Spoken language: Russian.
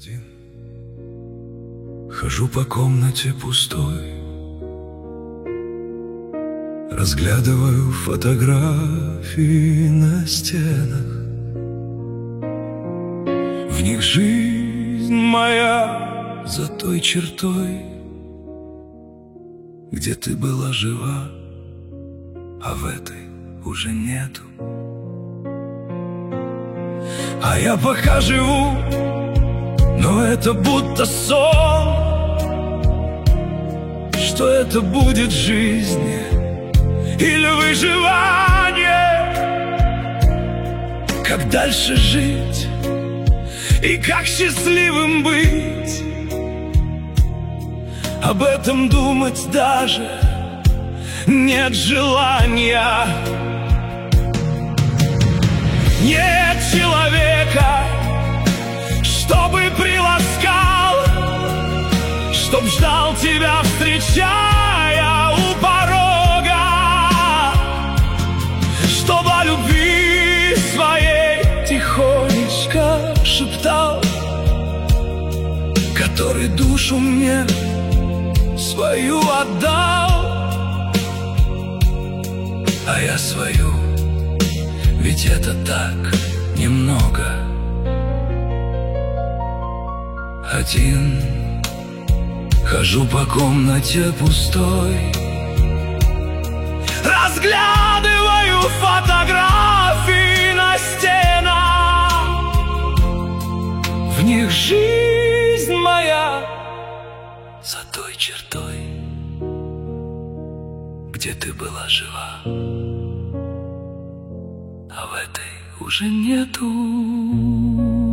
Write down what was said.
один хожу по комнате пустой, разглядываю фотографии на стенах. В них жизнь моя за той чертой, где ты была жива, а в этой уже нету. А я пока живу, но это будто сон, что это будет жизнь или выживание, как дальше жить и как счастливым быть. Об этом думать даже нет желания. Нет человека, чтобы приласкал, чтоб ждал тебя, встречая у порога, чтоб о любви своей тихонечко шептал, который душу мне свою отдал, а я свою, ведь это так немного. Один хожу по комнате пустой, разглядываю фотографии на стенах. В них жизнь моя за той чертой, где ты была жива, а в этой уже нету.